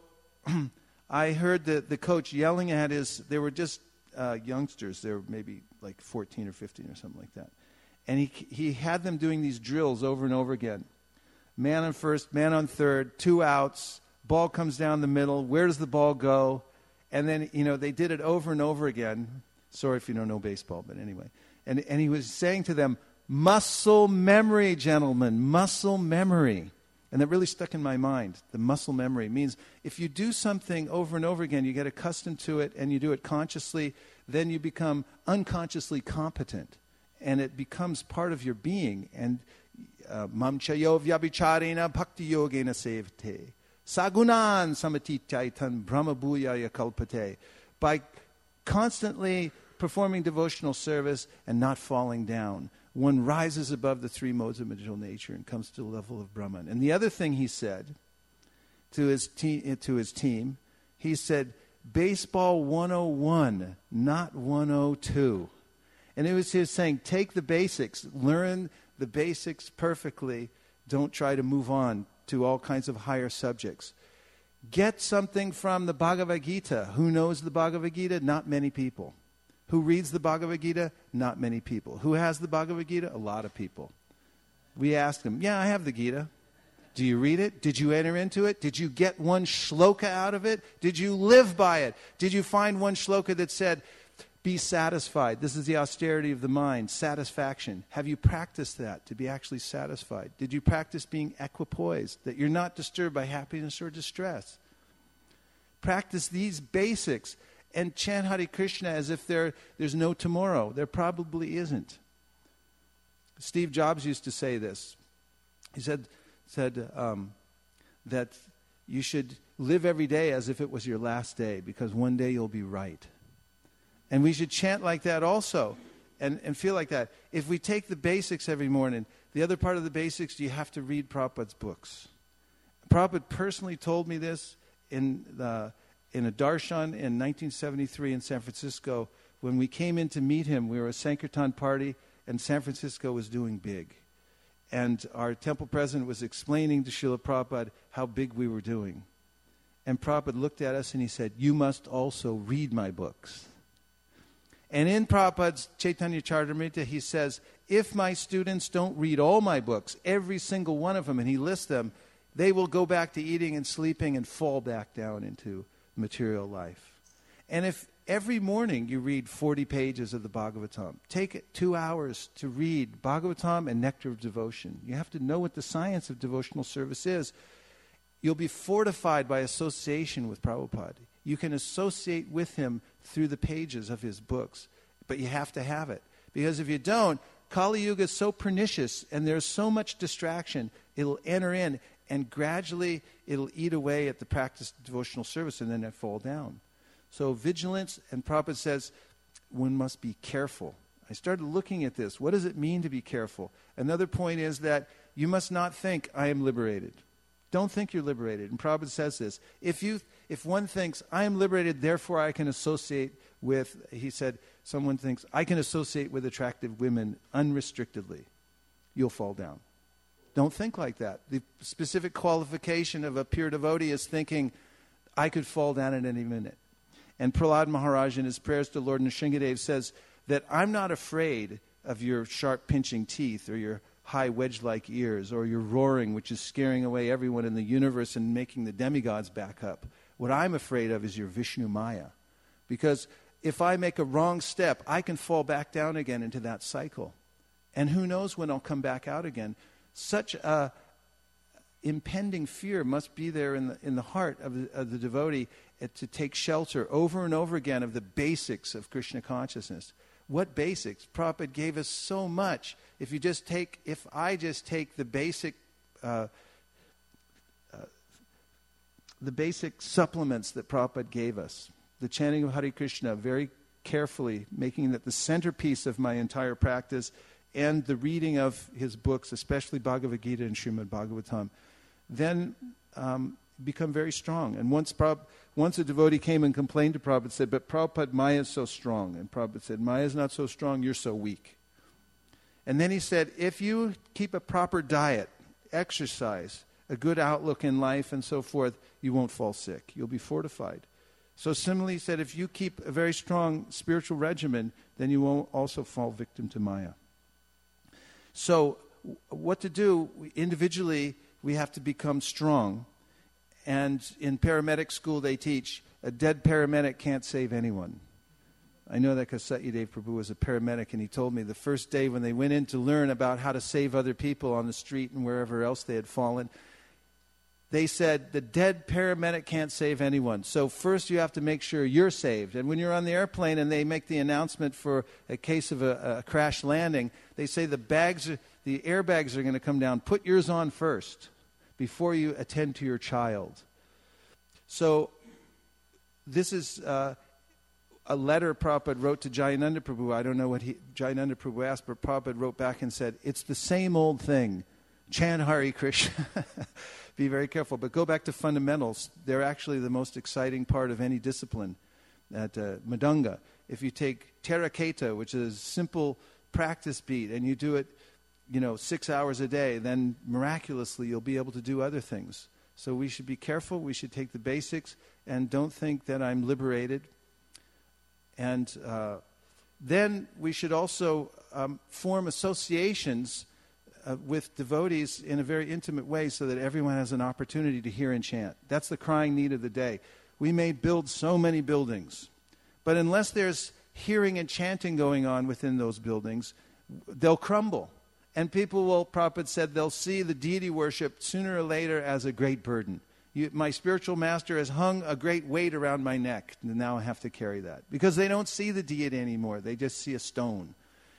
I heard the coach yelling at they were just youngsters. They were maybe like 14 or 15 or something like that. And he had them doing these drills over and over again. Man on first, man on third, 2 outs, ball comes down the middle, where does the ball go? And then, they did it over and over again. Sorry if you don't know baseball, but anyway. And he was saying to them, muscle memory, gentlemen, muscle memory. And that really stuck in my mind. The muscle memory means if you do something over and over again, you get accustomed to it and you do it consciously, then you become unconsciously competent. And it becomes part of your being. And mamchayo vyabhicharena bhakti yogena sevte. Sagunan samatitaitan brahmabhuyaya kalpate. By constantly performing devotional service and not falling down, one rises above the 3 modes of material nature and comes to the level of Brahman. And the other thing he said to his team, he said, baseball 101, not 102. And it was his saying, take the basics, learn the basics perfectly, don't try to move on to all kinds of higher subjects. Get something from the Bhagavad Gita. Who knows the Bhagavad Gita? Not many people. Who reads the Bhagavad Gita? Not many people. Who has the Bhagavad Gita? A lot of people. We asked them, yeah, I have the Gita. Do you read it? Did you enter into it? Did you get one shloka out of it? Did you live by it? Did you find one shloka that said, be satisfied? This is the austerity of the mind, satisfaction. Have you practiced that to be actually satisfied? Did you practice being equipoised, that you're not disturbed by happiness or distress? Practice these basics and chant Hare Krishna as if there's no tomorrow. There probably isn't. Steve Jobs used to say this. He said that you should live every day as if it was your last day, because one day you'll be right. And we should chant like that also and feel like that. If we take the basics every morning, the other part of the basics, you have to read Prabhupada's books. Prabhupada personally told me this in a darshan in 1973 in San Francisco. When we came in to meet him, we were a Sankirtan party, and San Francisco was doing big. And our temple president was explaining to Srila Prabhupada how big we were doing. And Prabhupada looked at us and he said, you must also read my books. And in Prabhupada's Chaitanya Charitamrita, he says, if my students don't read all my books, every single one of them, and he lists them, they will go back to eating and sleeping and fall back down into material life. And if every morning you read 40 pages of the Bhagavatam, take it 2 hours to read Bhagavatam and Nectar of Devotion. You have to know what the science of devotional service is. You'll be fortified by association with Prabhupada. You can associate with him through the pages of his books. But you have to have it. Because if you don't, Kali Yuga is so pernicious and there's so much distraction, it'll enter in and gradually it'll eat away at the practice of devotional service and then it fall down. So vigilance, and Prabhupada says, one must be careful. I started looking at this. What does it mean to be careful? Another point is that you must not think, I am liberated. Don't think you're liberated. And Prabhupada says this. If one thinks, I am liberated, therefore I can associate with, he said, someone thinks, I can associate with attractive women unrestrictedly, you'll fall down. Don't think like that. The specific qualification of a pure devotee is thinking, I could fall down at any minute. And Prahlad Maharaj in his prayers to Lord Nrsingadev says that I'm not afraid of your sharp pinching teeth or your high wedge-like ears or your roaring, which is scaring away everyone in the universe and making the demigods back up. What I'm afraid of is your Vishnu Maya. Because if I make a wrong step, I can fall back down again into that cycle. And who knows when I'll come back out again. Such a impending fear must be there in the heart of the devotee to take shelter over and over again of the basics of Krishna consciousness. What basics? Prabhupada gave us so much. If I just take the basic supplements that Prabhupada gave us, the chanting of Hare Krishna very carefully, making that the centerpiece of my entire practice, and the reading of his books, especially Bhagavad Gita and Srimad Bhagavatam, then become very strong. And once a devotee came and complained to Prabhupada and said, but Prabhupada, Maya is so strong. And Prabhupada said, Maya is not so strong, you're so weak. And then he said, if you keep a proper diet, exercise, a good outlook in life and so forth, you won't fall sick. You'll be fortified. So similarly, he said, if you keep a very strong spiritual regimen, then you won't also fall victim to Maya. So what to do? Individually, we have to become strong. And in paramedic school, they teach a dead paramedic can't save anyone. I know that because Satyadev Prabhu was a paramedic, and he told me the first day when they went in to learn about how to save other people on the street and wherever else they had fallen, they said the dead paramedic can't save anyone. So first you have to make sure you're saved. And when you're on the airplane and they make the announcement for a case of a crash landing, they say the airbags are going to come down. Put yours on first before you attend to your child. So this is a letter Prabhupada wrote to Jayananda Prabhu. I don't know what Jayananda Prabhu asked, but Prabhupada wrote back and said, it's the same old thing. Chant Hare Krishna. Be very careful. But go back to fundamentals. They're actually the most exciting part of any discipline at Madanga. If you take Teraketa, which is a simple practice beat, and you do it 6 hours a day, then miraculously you'll be able to do other things. So we should be careful. We should take the basics and don't think that I'm liberated. And then we should also form associations with devotees in a very intimate way so that everyone has an opportunity to hear and chant. That's the crying need of the day. We may build so many buildings, but unless there's hearing and chanting going on within those buildings, they'll crumble. And people will, Prabhupada said, they'll see the deity worship sooner or later as a great burden. My spiritual master has hung a great weight around my neck, and now I have to carry that. Because they don't see the deity anymore. They just see a stone.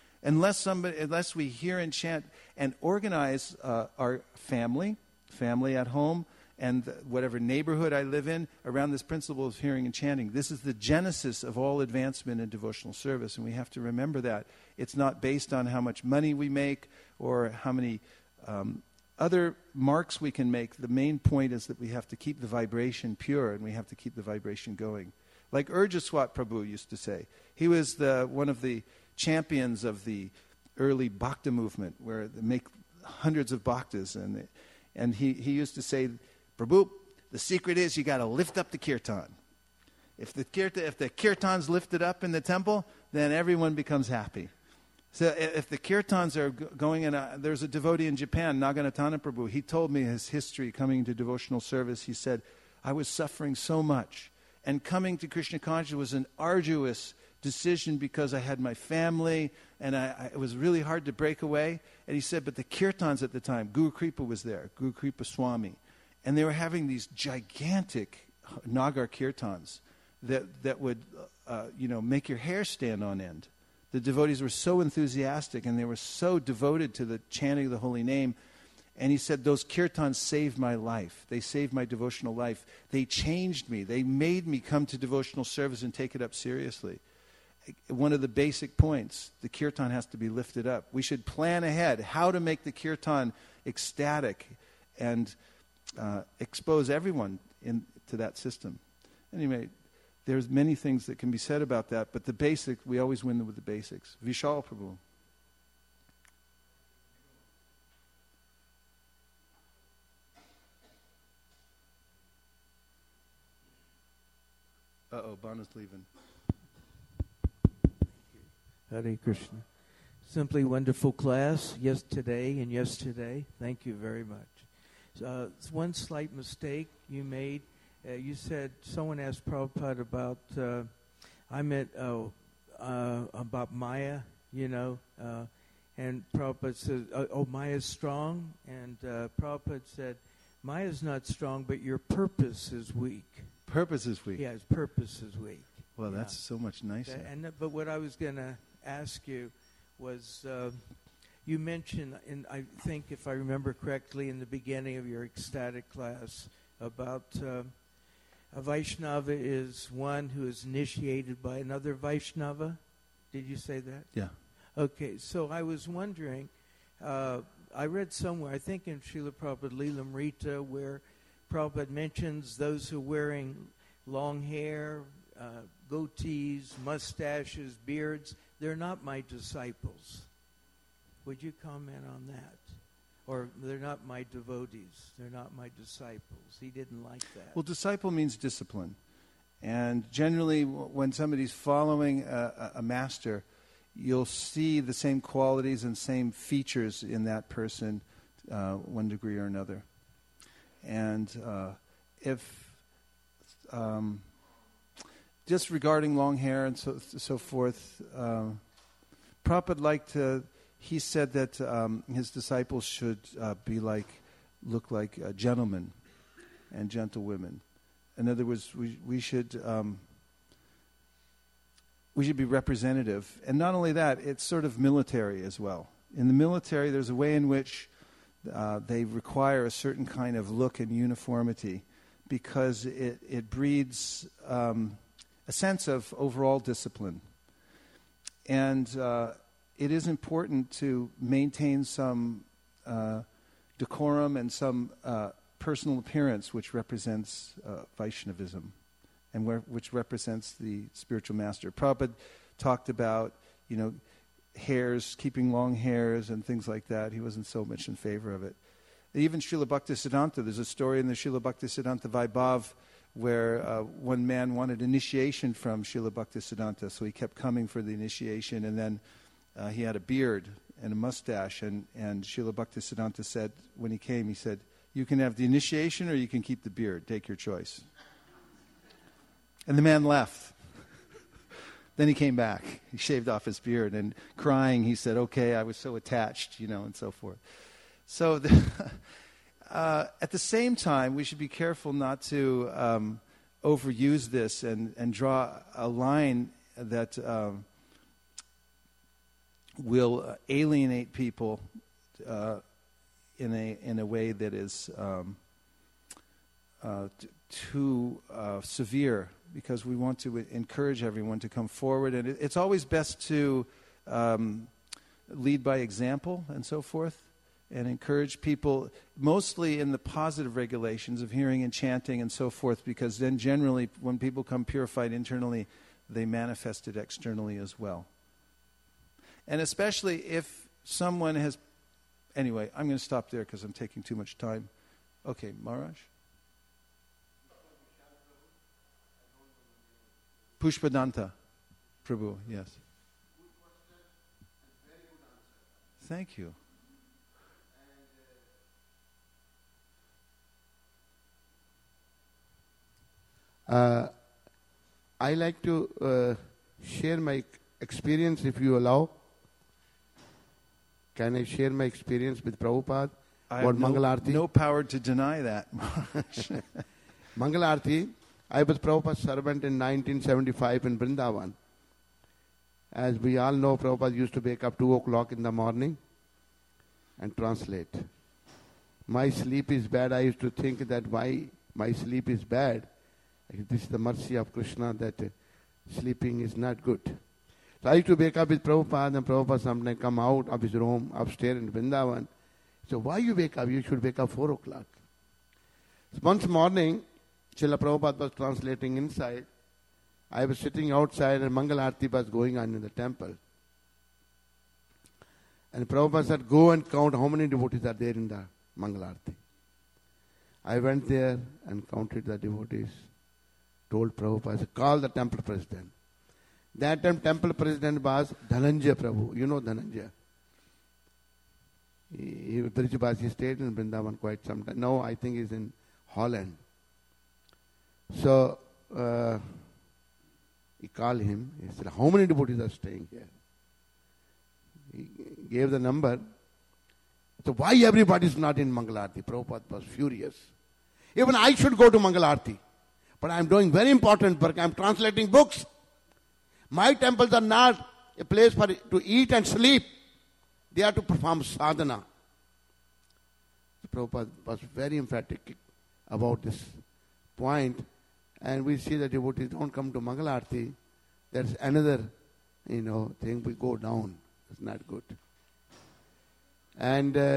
Unless we hear and chant and organize our family at home, and whatever neighborhood I live in around this principle of hearing and chanting. This is the genesis of all advancement in devotional service, and we have to remember that. It's not based on how much money we make or how many other marks we can make. The main point is that we have to keep the vibration pure, and we have to keep the vibration going. Like Urjaswat Prabhu used to say. He was one of the champions of the early Bhakta movement, where they make hundreds of bhaktas, and he used to say, Prabhu, the secret is you got to lift up the kirtan. If the kirtan's lifted up in the temple, then everyone becomes happy. So if the kirtans are going in, there's a devotee in Japan, Naganatana Prabhu. He told me his history coming to devotional service. He said, I was suffering so much, and coming to Krishna consciousness was an arduous decision because I had my family, and it was really hard to break away. And he said, but the kirtans at the time, Guru Kripa was there, Guru Kripa Swami, and they were having these gigantic Nagar kirtans that would make your hair stand on end. The devotees were so enthusiastic and they were so devoted to the chanting of the holy name. And he said, those kirtans saved my life. They saved my devotional life. They changed me. They made me come to devotional service and take it up seriously. One of the basic points, the kirtan has to be lifted up. We should plan ahead how to make the kirtan ecstatic and expose everyone to that system. Anyway, there's many things that can be said about that, but the basic, we always win with the basics. Vishal Prabhu. Bana's leaving. Hare Krishna. Simply wonderful class, yesterday. Thank you very much. One slight mistake you made. You said, someone asked Prabhupada about, I meant about Maya, and Prabhupada said, Maya's strong. And Prabhupada said, Maya's not strong, but your purpose is weak. Purpose is weak. Yeah, his purpose is weak. Well, that's so much nicer. But what I was going to ask you was, you mentioned, I think if I remember correctly, in the beginning of your ecstatic class, about a Vaishnava is one who is initiated by another Vaishnava. Did you say that? Yeah. Okay, so I was wondering, I read somewhere, I think in Srila Prabhupada Lilamrita, where Prabhupada mentions those who are wearing long hair, goatees, mustaches, beards, they're not my disciples. Would you comment on that? Or they're not my devotees, they're not my disciples. He didn't like that. Well, disciple means discipline. And generally, when somebody's following a master, you'll see the same qualities and same features in that person, one degree or another. And if just regarding long hair and so forth, Prabhupada he said that his disciples should look like gentlemen and gentlewomen. In other words, we should be representative. And not only that, it's sort of military as well. In the military, there's a way in which they require a certain kind of look and uniformity because it breeds a sense of overall discipline. And it is important to maintain some decorum and some personal appearance which represents Vaishnavism and which represents the spiritual master. Prabhupada talked about, hairs, keeping long hairs and things like that. He wasn't so much in favor of it. Even Srila Bhaktisiddhanta, there's a story in the Srila Bhaktisiddhanta Vaibhav where one man wanted initiation from Srila Bhaktisiddhanta, so he kept coming for the initiation, and then he had a beard and a mustache, and Srila Bhaktisiddhanta said, when he came, he said, you can have the initiation or you can keep the beard. Take your choice. And the man left. Then he came back. He shaved off his beard, and crying, he said, okay, I was so attached, and so forth. So at the same time, we should be careful not to overuse this and draw a line that will alienate people in a way that is too severe, because we want to encourage everyone to come forward. And it's always best to lead by example and so forth, and encourage people, mostly in the positive regulations of hearing and chanting and so forth, because then generally when people come purified internally, they manifest it externally as well. And especially if someone has... Anyway, I'm going to stop there because I'm taking too much time. Okay, Maharaj? Pushpadanta Prabhu, yes. Thank you. I like to share my experience, if you allow. Can I share my experience with Prabhupada I about have Mangal Arati? no power to deny that. Mangal Arati, I was Prabhupada's servant in 1975 in Vrindavan. As we all know, Prabhupada used to wake up 2 o'clock in the morning and translate. My sleep is bad. I used to think that why my sleep is bad. This is the mercy of Krishna that sleeping is not good. So I used to wake up with Prabhupada, and Prabhupada sometimes come out of his room upstairs in Vrindavan. So why you wake up? You should wake up 4 o'clock. So once morning, Srila Prabhupada was translating inside. I was sitting outside and Mangal Aarti was going on in the temple. And Prabhupada said, go and count how many devotees are there in the Mangal Aarti. I went there and counted the devotees. Told Prabhupada, I said, call the temple president. That time temple president was Dhananjaya Prabhu. You know Dhananjaya. He stayed in Vrindavan quite some time. Now I think he's in Holland. So he called him. He said, how many devotees are staying here? He gave the number. So why everybody is not in Mangal Aarti? Prabhupada was furious. Even I should go to Mangal Aarti. But I am doing very important work. I am translating books. My temples are not a place for to eat and sleep. They are to perform sadhana. Prabhupada was very emphatic about this point. And we see that devotees don't come to Mangal Aarti. There's another, thing, we go down. It's not good. And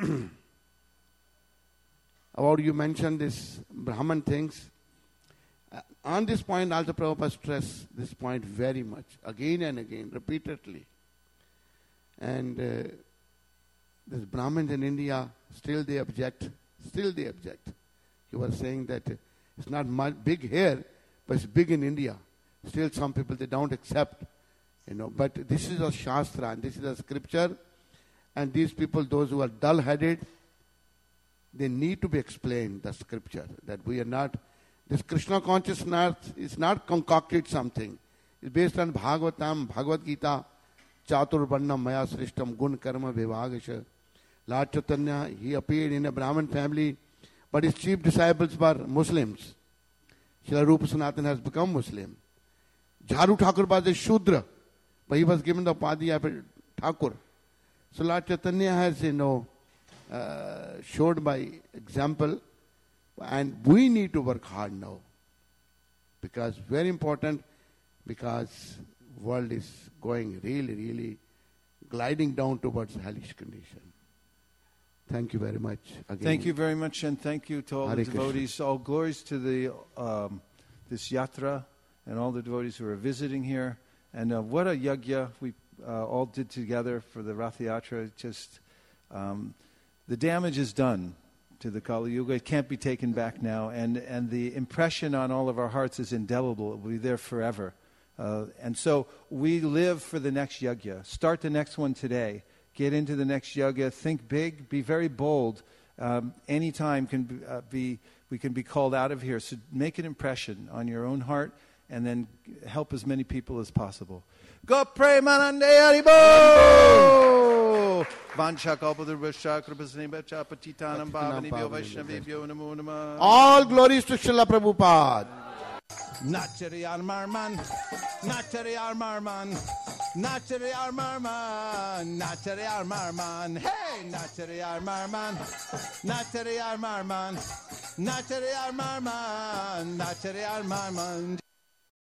about you mentioned this Brahman things. On this point, also Prabhupada stressed this point very much, again and again, repeatedly. And these Brahmins in India, still they object. He was saying that it's not much big here, but it's big in India. Still some people, they don't accept, But this is a Shastra, and this is a scripture. And these people, those who are dull-headed, they need to be explained, the scripture, that we are not... This Krishna consciousness is not concocted something. It's based on Bhagavatam, Bhagavad Gita, Chatur Varnam Maya Srishtam Gun Karma Vivagasha. Lord Chaitanya, he appeared in a Brahmin family, but his chief disciples were Muslims. Srila Rupa Sanatana has become Muslim. Jharu Thakur was a Shudra, but he was given the Upadhi of a Thakur. So Lord Chaitanya has, showed by example. And we need to work hard now, because very important, because world is going really, really gliding down towards hellish condition. Thank you very much. Again. Thank you very much, and thank you to all Hare the devotees. Krishna. All glories to the this yatra and all the devotees who are visiting here. And what a yajna we all did together for the Rath Yatra. Just the damage is done to the Kali Yuga. It can't be taken back now. And the impression on all of our hearts is indelible. It will be there forever. And so we live for the next yajna. Start the next one today. Get into the next yajna. Think big. Be very bold. Any time we can be called out of here. So make an impression on your own heart, and then help as many people as possible. Go pray Manande Haribo! Vancha kalpadurvascha kripasanibacha patitanam bhavanibhyo vaishnavibhyo namo namah. All glories to Srila Prabhupada. Nachariyar Marman, Nachariyar Marman, Nachariyar Marman, Nachariyar Marman, hey, Nachariyar Marman, Nachariyar Marman, Nachariyar Marman, Nachariyar Marman.